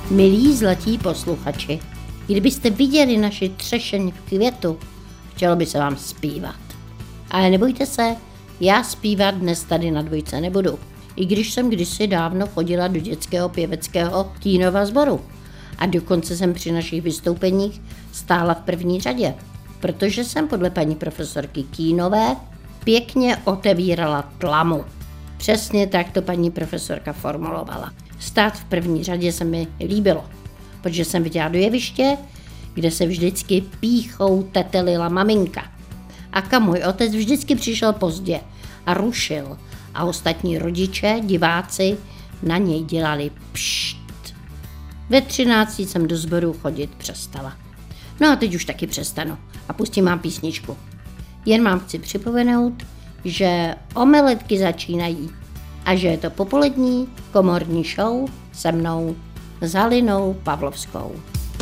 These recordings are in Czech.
Milí zlatí posluchači, kdybyste viděli naši třešeň v květu, chtělo by se vám zpívat. Ale nebojte se, já zpívat dnes tady na Dvojce nebudu, i když jsem kdysi dávno chodila do dětského pěveckého Kínova sboru. A dokonce jsem při našich vystoupeních stála v první řadě, protože jsem podle paní profesorky Kínové pěkně otevírala tlamu. Přesně tak to paní profesorka formulovala. Stát v první řadě se mi líbilo, protože jsem viděla do jeviště, kde se vždycky pýchou tetelila maminka. A kam můj otec vždycky přišel pozdě a rušil a ostatní rodiče, diváci na něj dělali pšt. Ve 13 jsem do sboru chodit přestala. No a teď už taky přestanu a pustím vám písničku. Jen vám chci připomenout, že omeletky začínají a že je to popolední komorní show se mnou, s Halinou Pavlovskou.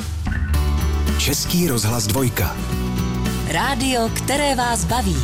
Český rozhlas Dvojka. Rádio, které vás baví.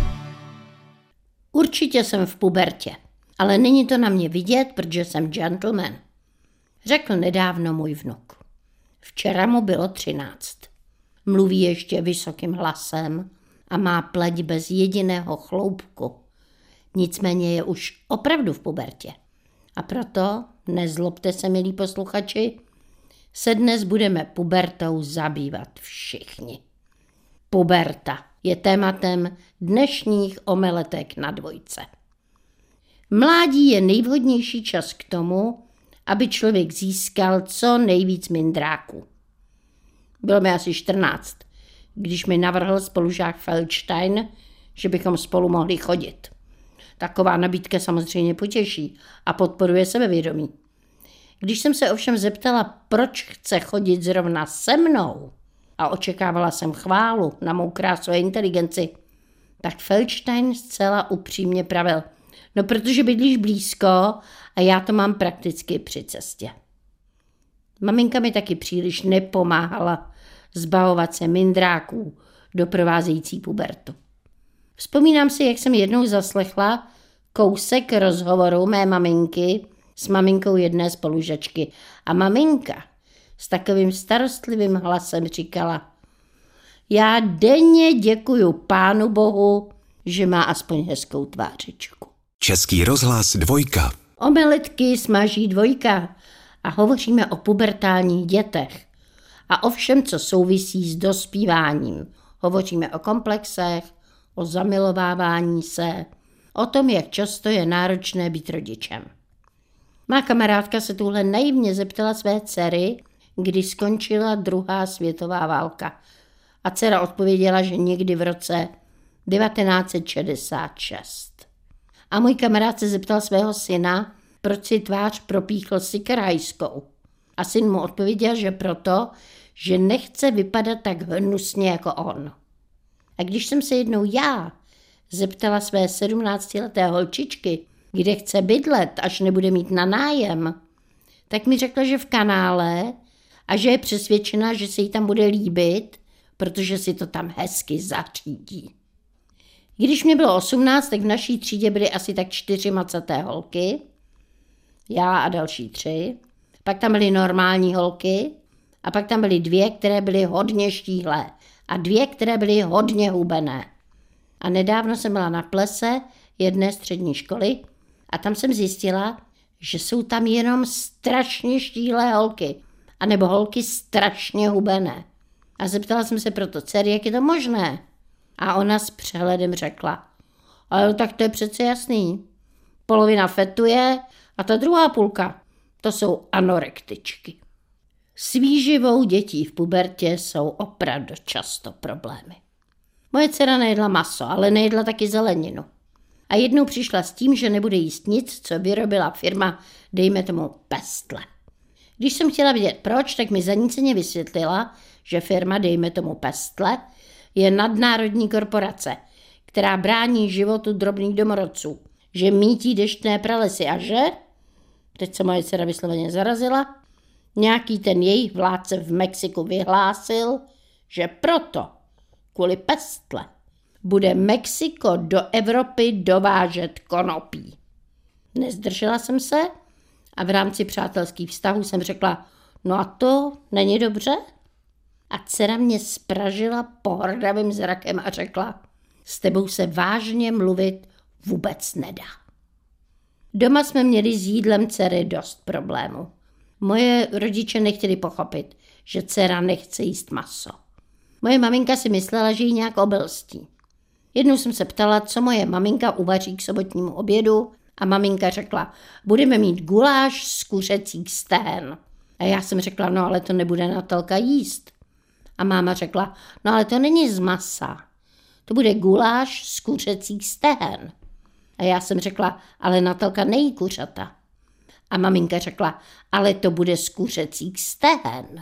Určitě jsem v pubertě, ale není to na mě vidět, protože jsem gentleman. Řekl nedávno můj vnuk. Včera mu bylo 13. Mluví ještě vysokým hlasem a má pleť bez jediného chloupku. Nicméně je už opravdu v pubertě. A proto, nezlobte se, milí posluchači, se dnes budeme pubertou zabývat všichni. Puberta je tématem dnešních omeletek na Dvojce. Mládí je nejvhodnější čas k tomu, aby člověk získal co nejvíc mindráků. Bylo mi asi 14, když mi navrhl spolužák Feldstein, že bychom spolu mohli chodit. Taková nabídka samozřejmě potěší a podporuje sebevědomí. Když jsem se ovšem zeptala, proč chce chodit zrovna se mnou a očekávala jsem chválu na mou krásu a inteligenci, tak Feldstein zcela upřímně pravil, no protože bydlíš blízko a já to mám prakticky při cestě. Maminka mi taky příliš nepomáhala zbavovat se mindráků doprovázející pubertu. Vzpomínám si, jak jsem jednou zaslechla kousek rozhovoru mé maminky s maminkou jedné spolužačky. A maminka s takovým starostlivým hlasem říkala: já denně děkuju Pánu Bohu, že má aspoň hezkou tvářičku. Český rozhlas Dvojka. Omeletky smaží Dvojka a hovoříme o pubertálních dětech a o všem, co souvisí s dospíváním. Hovoříme o komplexech, o zamilovávání se, o tom, jak často je náročné být rodičem. Má kamarádka se tuhle naivně zeptala své dcery, kdy skončila druhá světová válka. A dcera odpověděla, že někdy v roce 1966. A můj kamarád se zeptal svého syna, proč si tvář propíchl sikerhajskou. A syn mu odpověděl, že proto, že nechce vypadat tak hnusně jako on. A když jsem se jednou já zeptala své 17leté holčičky, kde chce bydlet, až nebude mít na nájem, tak mi řekla, že v Kanále a že je přesvědčená, že se jí tam bude líbit, protože si to tam hezky zařídí. Když mě bylo 18, tak v naší třídě byly asi tak 4 macaté holky, já a další 3, pak tam byly normální holky a pak tam byly 2, které byly hodně štíhlé a 2, které byly hodně hubené. A nedávno jsem byla na plese jedné střední školy a tam jsem zjistila, že jsou tam jenom strašně štíhlé holky, anebo holky strašně hubené. A zeptala jsem se proto dcery, jak je to možné. A ona s přehledem řekla: ale tak to je přece jasný. Polovina fetuje a ta druhá půlka, to jsou anorektičky. S výživou dětí v pubertě jsou opravdu často problémy. Moje dcera nejedla maso, ale nejedla taky zeleninu. A jednou přišla s tím, že nebude jíst nic, co vyrobila firma, dejme tomu Pestle. Když jsem chtěla vědět proč, tak mi zaníceně vysvětlila, že firma, dejme tomu Pestle, je nadnárodní korporace, která brání životu drobných domorodců, že mítí deštné pralesy a že, teď se moje dcera vysloveně zarazila, nějaký ten jejich vládce v Mexiku vyhlásil, že proto, kvůli Pestle, bude Mexiko do Evropy dovážet konopí. Nezdržela jsem se a v rámci přátelských vztahů jsem řekla: No a to není dobře? A dcera mě spražila pohrdavým zrakem a řekla, s tebou se vážně mluvit vůbec nedá. Doma jsme měli s jídlem dcery dost problémů. Moje rodiče nechtěli pochopit, že dcera nechce jíst maso. Moje maminka si myslela, že jí nějak obelstí. Jednou jsem se ptala, co moje maminka uvaří k sobotnímu obědu a maminka řekla, budeme mít guláš z kuřecích stehen. A já jsem řekla, no ale to nebude Natalka jíst. A máma řekla, no ale to není z masa, to bude guláš z kuřecích stehen. A já jsem řekla, ale Natalka nejí kuřata. A maminka řekla, ale to bude z kuřecích stehen.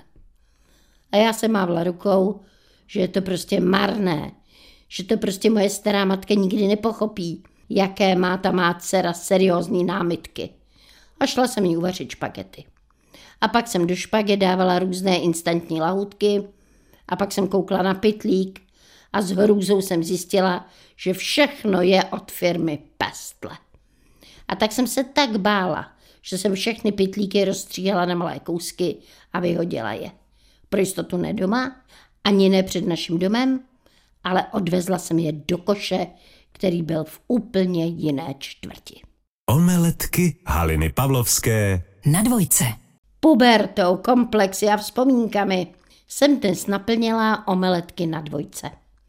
A já jsem mávla rukou, že je to prostě marné, že to prostě moje stará matka nikdy nepochopí, jaké má ta má dcera seriózní námitky. A šla jsem jí uvařit špagety. A pak jsem do špaget dávala různé instantní lahůdky a pak jsem koukla na pytlík a s hrůzou jsem zjistila, že všechno je od firmy Pestle. A tak jsem se tak bála, že jsem všechny pytlíky rozstříhala na malé kousky a vyhodila je. Pro jistotu ne doma, ani ne před naším domem, ale odvezla jsem je do koše, který byl v úplně jiné čtvrti. Omeletky Haliny Pavlovské Na dvojce. Pubertou, komplexy a vzpomínkami jsem dnes naplnila omeletky na dvojce.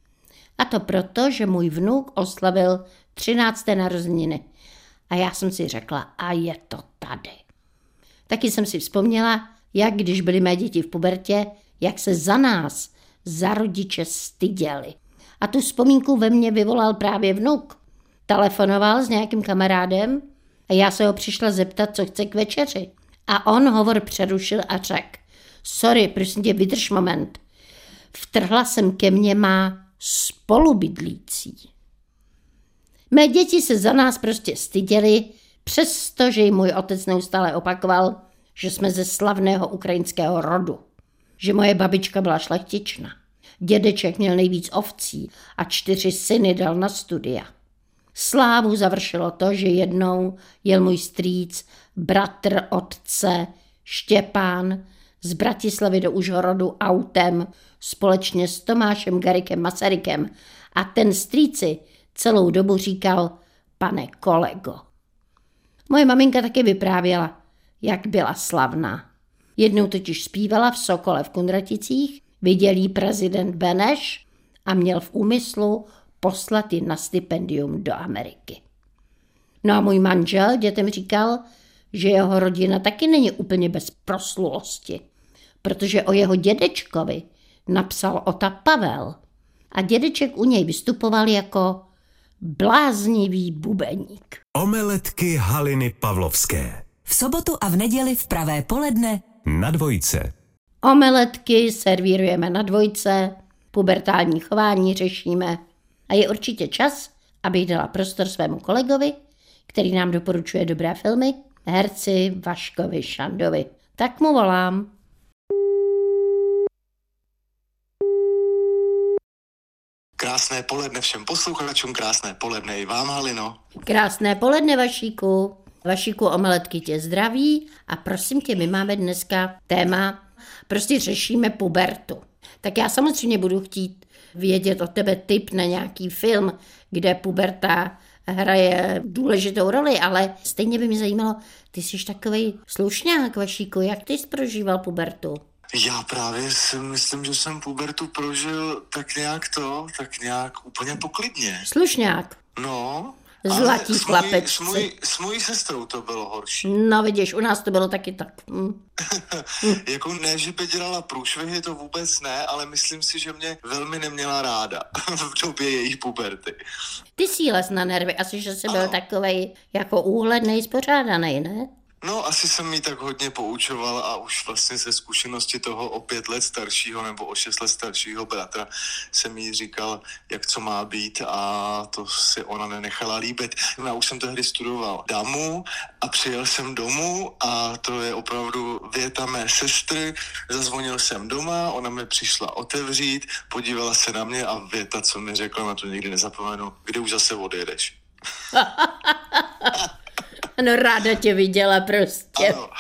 A to proto, že můj vnuk oslavil 13. narozeniny. A já jsem si řekla, a je to tady. Taky jsem si vzpomněla, jak když byly mé děti v pubertě, jak se za nás, za rodiče styděli. A tu vzpomínku ve mně vyvolal právě vnuk. Telefonoval s nějakým kamarádem a já se ho přišla zeptat, co chce k večeři. A on hovor přerušil a řekl, sorry, prosím tě, vydrž moment. Vtrhla jsem ke mně má spolubydlící. Mé děti se za nás prostě styděli, přestože jim můj otec neustále opakoval, že jsme ze slavného ukrajinského rodu. Že moje babička byla šlechtična. Dědeček měl nejvíc ovcí a 4 syny dal na studia. Slávu završilo to, že jednou jel můj strýc, bratr otce Štěpán z Bratislavy do Užhorodu autem společně s Tomášem Garriguem Masarykem a ten strýci celou dobu říkal, pane kolego. Moje maminka taky vyprávěla, jak byla slavná. Jednou totiž zpívala v Sokole v Kunraticích, viděl jí prezident Beneš a měl v úmyslu poslat ji na stipendium do Ameriky. No a můj manžel dětem říkal, že jeho rodina taky není úplně bez proslulosti, protože o jeho dědečkovi napsal Ota Pavel a dědeček u něj vystupoval jako bláznivý bubeník. Omeletky Haliny Pavlovské V sobotu a v neděli v pravé poledne na dvojce. Omeletky servírujeme na dvojce, pubertální chování řešíme a je určitě čas, abych dala prostor svému kolegovi, který nám doporučuje dobré filmy, herci Vaškovi Šandovi. Tak mu volám. Krásné poledne všem posluchačům, krásné poledne i vám, Halino. Krásné poledne, Vašíku. Vašíku, omeletky tě zdraví a prosím tě, my máme dneska téma, prostě řešíme pubertu. Tak já samozřejmě budu chtít vědět od tebe tip na nějaký film, kde puberta hraje důležitou roli, ale stejně by mě zajímalo, ty jsi takovej slušňák, Vašíku, jak ty jsi prožíval pubertu? Já právě si myslím, že jsem pubertu prožil tak nějak úplně poklidně. Slušňák. No, Zlatý ale chlapec. s mojí sestrou to bylo horší. No vidíš, u nás to bylo taky tak. Jako ne, že by dělala průšvihy, to vůbec ne, ale myslím si, že mě velmi neměla ráda v době její puberty. Ty jsi les na nervy, asi, že jsi byl takovej jako úhlednej, spořádanej, ne? No, asi jsem jí tak hodně poučoval a už vlastně ze zkušenosti toho o 5 let staršího nebo o 6 let staršího bratra jsem jí říkal, jak co má být a to si ona nenechala líbit. Já už jsem tehdy studoval DAMu a přijel jsem domů a to je opravdu věta mé sestry. Zazvonil jsem doma, ona mi přišla otevřít, podívala se na mě a věta, co mi řekla, na to nikdy nezapomenu, kdy už zase odjedeš. Ano, ráda tě viděla prostě. Ano,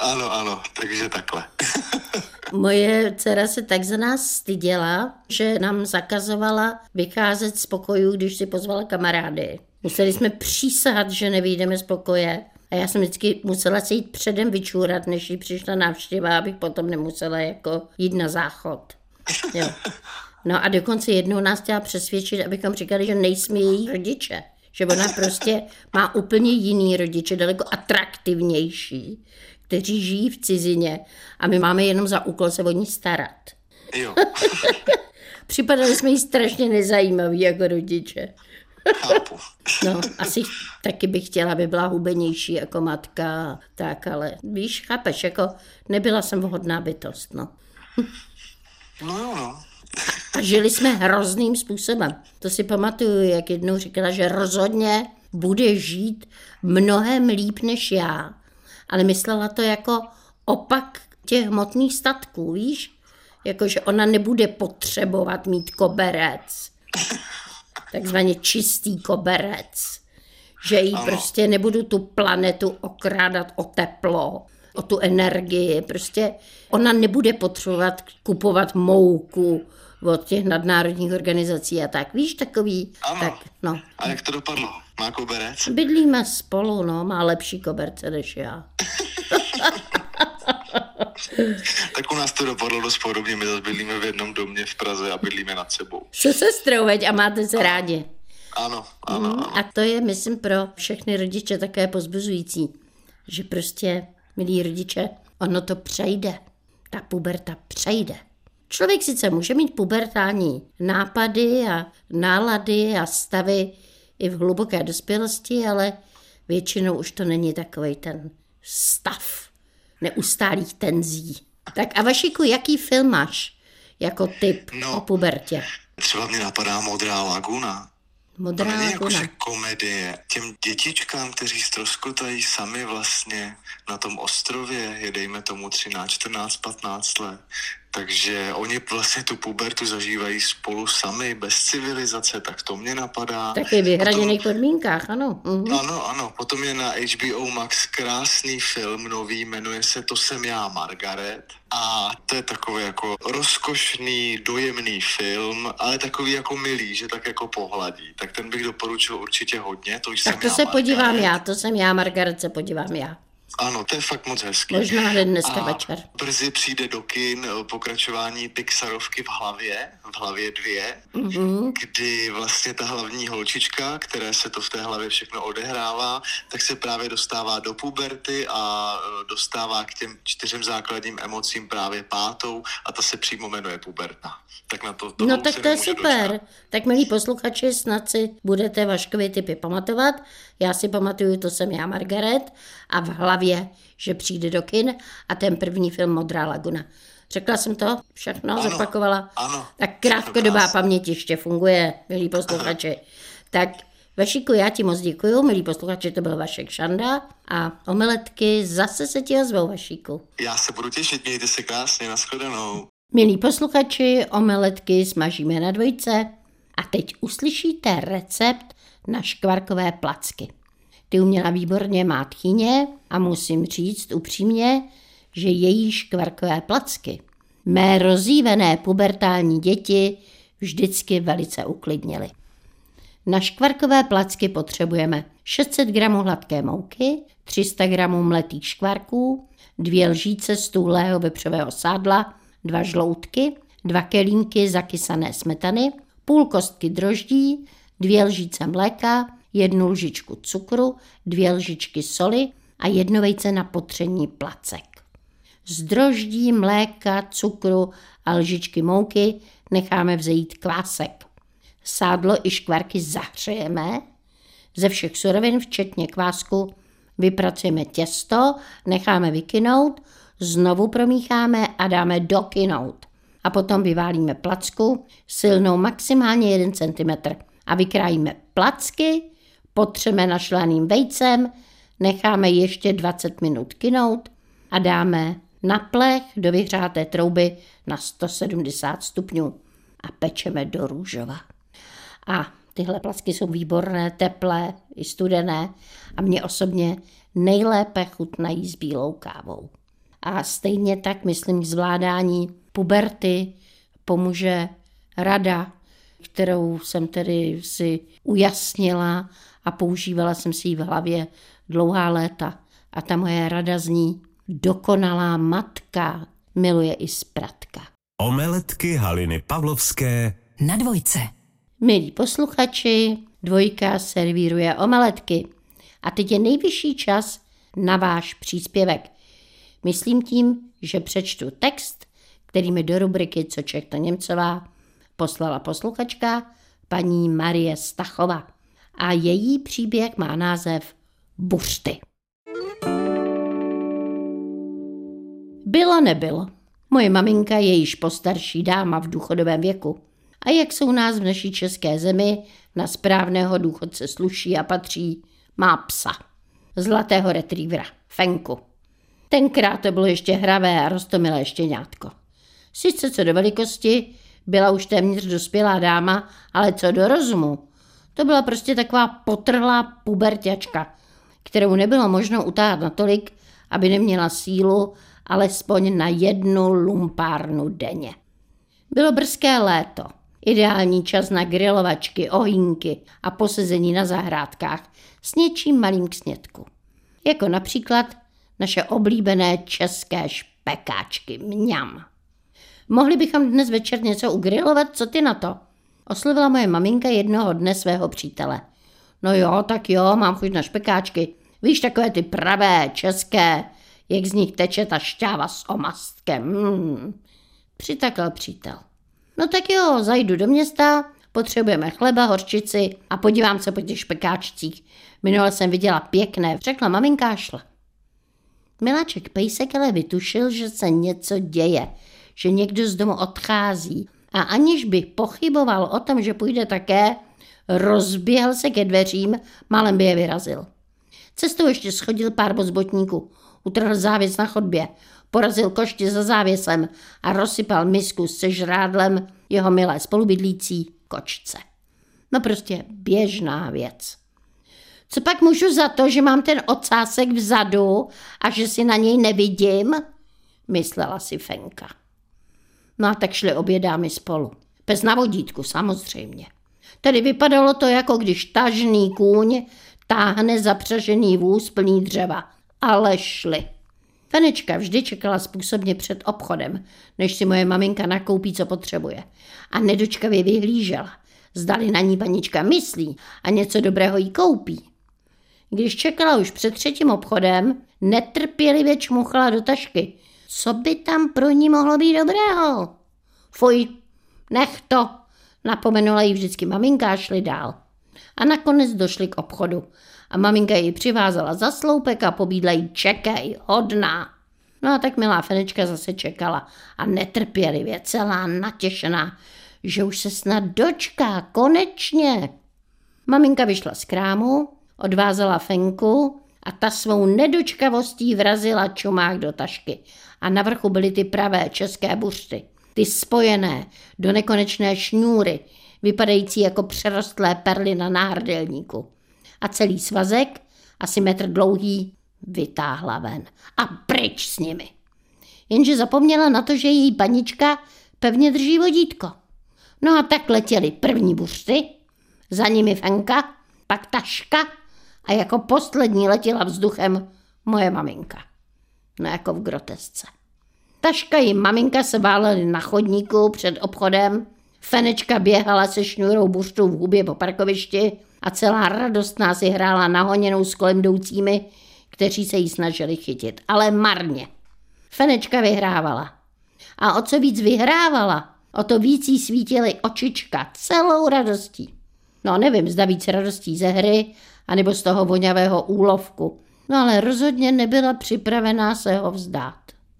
Ano, takže takhle. Moje dcera se tak za nás styděla, že nám zakazovala vycházet z pokojů, když si pozvala kamarády. Museli jsme přísahat, že nevyjdeme z pokoje. A já jsem vždycky musela se jít předem vyčůrat, než jí přišla návštěva, abych potom nemusela jako jít na záchod. Jo. No a dokonce jednou nás chtěla přesvědčit, abychom říkali, že nejsme její rodiče. Že ona prostě má úplně jiný rodiče, daleko atraktivnější, kteří žijí v cizině a my máme jenom za úkol se o ní starat. Jo. Připadali jsme jí strašně nezajímaví jako rodiče. Chápu. No, asi taky bych chtěla, aby byla hubenější jako matka, tak, ale víš, chápeš, jako nebyla jsem vhodná bytost, no. No jo, no. A žili jsme hrozným způsobem. To si pamatuju, jak jednou říkala, že rozhodně bude žít mnohem líp než já. Ale myslela to jako opak těch hmotných statků, víš? Jakože ona nebude potřebovat mít koberec. Takzvaně čistý koberec. Že jí prostě nebudu tu planetu okrádat o teplo, o tu energii. Prostě ona nebude potřebovat kupovat mouku od těch nadnárodních organizací a tak. Víš, takový? Ano. Tak, no. A jak to dopadlo? Má koberec? Bydlíme spolu, no, má lepší koberce než já. Tak u nás to dopadlo dost podobně. My zase bydlíme v jednom domě v Praze a bydlíme nad sebou. Se sestrou, veď, a máte se rádi. Ano. A to je, myslím, pro všechny rodiče také povzbuzující, že prostě, milí rodiče, ono to přejde. Ta puberta přejde. Člověk sice může mít pubertální nápady a nálady a stavy i v hluboké dospělosti, ale většinou už to není takovej ten stav neustálých tenzí. Tak a Vašiku, jaký film máš jako typ o pubertě? Třeba mě napadá Modrá laguna. Modrá to není laguna. jakože komedie. Těm dětičkám, kteří ztroskotají sami vlastně na tom ostrově, je dejme tomu 13, 14, 15 let. Takže oni vlastně tu pubertu zažívají spolu sami, bez civilizace, tak to mě napadá. Taky v vyhraněných podmínkách, ano. Mhm. Ano, potom je na HBO Max krásný film, nový, jmenuje se To jsem já, Margaret. A to je takový jako rozkošný, dojemný film, ale takový jako milý, že tak jako pohladí. Tak ten bych doporučil určitě hodně. To už Tak jsem to já, se Margaret. podívám já, to jsem já, Margaret, se podívám já. Ano, to je fakt moc hezký. Možná hned dneska A večer. brzy přijde do kin pokračování Pixarovky v hlavě 2, kdy vlastně ta hlavní holčička, které se to v té hlavě všechno odehrává, tak se právě dostává do puberty a dostává k těm 4 základním emocím právě 5. a ta se přímo jmenuje puberta. Tak na to No tak to je super. Tak milí posluchači, snad si budete Vaškovy tipy pamatovat. Já si pamatuju, To jsem já, Margaret, a v hlavě, že přijde do kin a ten první film Modrá laguna. Řekla jsem to všechno, Ano, zopakovala. ano. Tak krátkodobá paměť ještě funguje, milí posluchači. Tak Vašíku, já ti moc děkuju, milí posluchači, to byl Vašek Šanda a omeletky zase se ti ozvou, Vašíku. Já se budu těšit, mějte se krásně, nashledanou. Milí posluchači, omeletky smažíme na dvojce a teď uslyšíte recept na škvarkové placky. Ty uměla výborně má tchyně a musím říct upřímně, že její škvarkové placky mé rozjívené pubertální děti vždycky velice uklidnily. Na škvarkové placky potřebujeme 600 g hladké mouky, 300 g mletých škvarků, 2 lžíce stuhlého vepřového sádla, 2 žloutky, 2 kelímky zakysané smetany, půl kostky droždí, 2 lžíce mléka, 1 lžičku cukru, 2 lžičky soli a 1 vejce na potření placek. Z droždí, mléka, cukru a lžičky mouky necháme vzejít kvásek. Sádlo i škvarky zahřejeme. Ze všech surovin, včetně kvásku, vypracujeme těsto, necháme vykynout, znovu promícháme a dáme dokynout. A potom vyválíme placku silnou maximálně 1 cm a vykrájíme placky, potřeme našlaným vejcem, necháme ještě 20 minut kynout a dáme na plech do vyhřáté trouby na 170 stupňů a pečeme do růžova. A tyhle placky jsou výborné, teplé i studené a mě osobně nejlépe chutnají s bílou kávou. A stejně tak, myslím, k zvládání puberty pomůže rada, kterou jsem tedy si ujasnila a používala jsem si ji v hlavě dlouhá léta. A ta moje rada zní: dokonalá matka miluje i spratka. Omeletky Haliny Pavlovské na Dvojce. Milí posluchači, Dvojka servíruje omeletky. A teď je nejvyšší čas na váš příspěvek. Myslím tím, že přečtu text, který mi do rubriky Co Čech to Němcová poslala posluchačka paní Marie Stachova. A její příběh má název Buřty. Bylo nebylo. Moje maminka je již postarší dáma v důchodovém věku. A jak se u nás v naší české zemi na správného důchodce sluší a patří, má psa. Zlatého retrievera, Fenku. Tenkrát to bylo ještě hravé a roztomilé štěňátko. Sice co do velikosti byla už téměř dospělá dáma, ale co do rozumu, to byla prostě taková potrhlá puberťačka, kterou nebylo možno utáhat natolik, aby neměla sílu alespoň na 1 lumpárnu denně. Bylo brzké léto, ideální čas na grilovačky, ohýnky a posezení na zahrádkách s něčím malým k snědku. Jako například naše oblíbené české špekáčky, mňam. Mohli bychom dnes večer něco ugrilovat, co ty na to? Oslovila moje maminka jednoho dne svého přítele. No jo, tak jo, mám chuť na špekáčky. Víš, takové ty pravé, české, jak z nich teče ta šťáva s omastkem. Přitakal přítel. No tak jo, zajdu do města, potřebujeme chleba, hořčici a podívám se po těch špekáčcích. Minule jsem viděla pěkné, řekla maminka a šla. Miláček pejsek ale vytušil, že se něco děje, že někdo z domu odchází a aniž by pochyboval o tom, že půjde také, rozběhl se ke dveřím, málem by je vyrazil. Cestou ještě schodil pár bocbotníků, utrhl závěs na chodbě, porazil košti za závěsem a rozsypal misku se žrádlem jeho milé spolubydlící kočce. No prostě běžná věc. Co pak můžu za to, že mám ten ocásek vzadu a že si na něj nevidím? Myslela si Fenka. No a tak šli obě dámy spolu. Pes na vodítku, samozřejmě. Tedy vypadalo to, jako když tažný kůň táhne zapřažený vůz plný dřeva. Ale šli. Fenečka vždy čekala způsobně před obchodem, než si moje maminka nakoupí, co potřebuje. A nedočkavě vyhlížela. Zdali na ní panička myslí a něco dobrého jí koupí. Když čekala už před 3. obchodem, netrpělivě čmuchala do tašky. Co by tam pro ní mohlo být dobrého? Fuj, nech to, napomenula jí vždycky maminka a šli dál. A nakonec došli k obchodu. A maminka ji přivázala za sloupek a pobídla jí čekej, hodná. No a tak milá Fenečka zase čekala a netrpělivě, celá natěšená, že už se snad dočká, konečně. Maminka vyšla z krámu, odvázala Fenku a ta svou nedočkavostí vrazila čumák do tašky. A na vrchu byly ty pravé české buřty, ty spojené do nekonečné šňůry, vypadající jako přerostlé perly na náhrdelníku. A celý svazek, asi 1 metr dlouhý, vytáhla ven. A pryč s nimi. Jenže zapomněla na to, že její panička pevně drží vodítko. No a tak letěly první buřty, za nimi Fenka, pak taška a jako poslední letěla vzduchem moje maminka. No jako v grotesce. Taška i maminka se válely na chodníku před obchodem, Fenečka běhala se šňůrou buřtů v hubě po parkovišti a celá radostná si hrála nahoněnou s kolem jdoucími, kteří se jí snažili chytit, ale marně. Fenečka vyhrávala. A o co víc vyhrávala, o to víc jí svítily očička celou radostí. No nevím, zda víc radostí ze hry, anebo z toho vonavého úlovku. No ale rozhodně nebyla připravená se ho vzdát.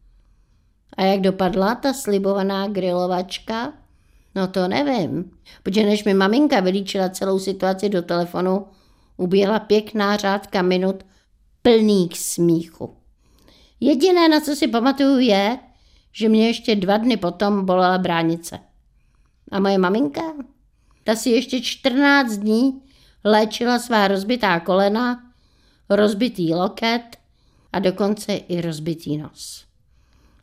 A jak dopadla ta slibovaná grilovačka? No to nevím, protože než mi maminka vylíčila celou situaci do telefonu, uběhla pěkná řádka minut plných smíchu. Jediné, na co si pamatuju, je, že mě ještě 2 dny potom bolela bránice. A moje maminka? Ta si ještě 14 dní léčila svá rozbitá kolena, rozbitý loket a dokonce i rozbitý nos.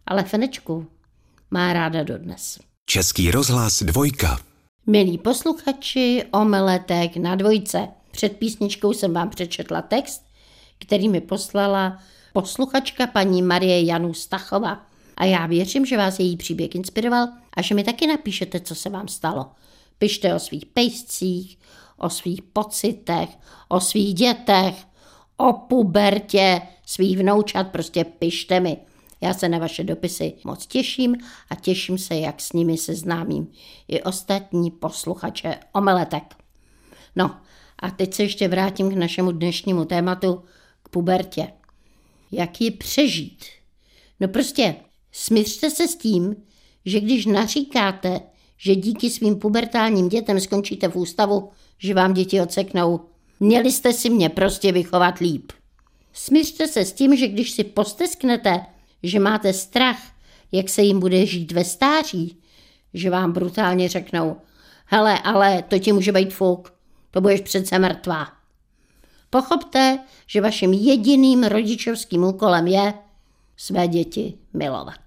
ale Fenečku má ráda dodnes. Český rozhlas 2. Milí posluchači, Omeletek na 2. Před písničkou jsem vám přečetla text, který mi poslala posluchačka paní Marie Janu Stachova. A já věřím, že vás její příběh inspiroval a že mi taky napíšete, co se vám stalo. Pište o svých pejscích, o svých pocitech, o svých dětech, o pubertě svých vnoučat, prostě pište mi. Já se na vaše dopisy moc těším a těším se, jak s nimi seznámím i ostatní posluchače Omeletek. No a teď se ještě vrátím k našemu dnešnímu tématu, k pubertě. Jak ji přežít? No prostě smiřte se s tím, že když naříkáte, že díky svým pubertálním dětem skončíte v ústavu, že vám děti odseknou, měli jste si mě prostě vychovat líp. Smiřte se s tím, že když si postesknete, že máte strach, jak se jim bude žít ve stáří, že vám brutálně řeknou, hele, ale to ti může být fuk, to budeš přece mrtvá. Pochopte, že vaším jediným rodičovským úkolem je své děti milovat.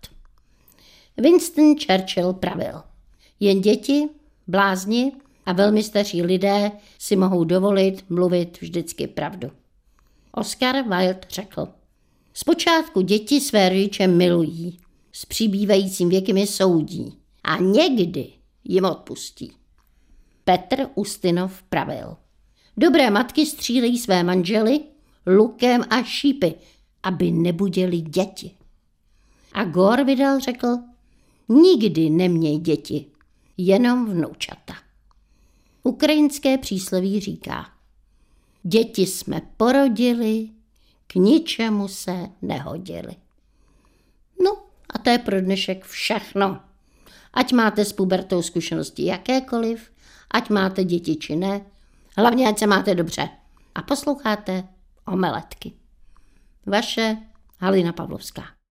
Winston Churchill pravil, jen děti, blázni a velmi staří lidé si mohou dovolit mluvit vždycky pravdu. Oscar Wilde řekl, zpočátku děti své rodiče milují, s přibývajícím věkem je soudí a někdy jim odpustí. Petr Ustinov pravil, dobré matky střílejí své manžely lukem a šípy, aby nebudili děti. A Gore Vidal řekl, nikdy neměj děti, jenom vnoučata. Ukrajinské přísloví říká, děti jsme porodili, k ničemu se nehodili. No a to je pro dnešek všechno. Ať máte s pubertou zkušenosti jakékoliv, ať máte děti či ne, hlavně ať se máte dobře a posloucháte Omeletky. Vaše Halina Pavlovská.